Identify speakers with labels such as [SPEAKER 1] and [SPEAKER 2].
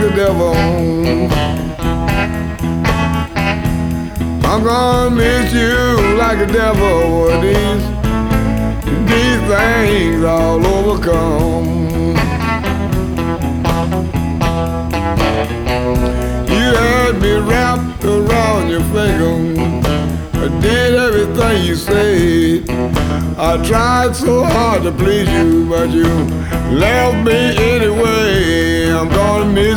[SPEAKER 1] the devil. I'm gonna miss you like the devil with these things all overcome. You had me wrapped around your finger. I did everything you said. I tried so hard to please you, but you left me anyway. I'm gonna miss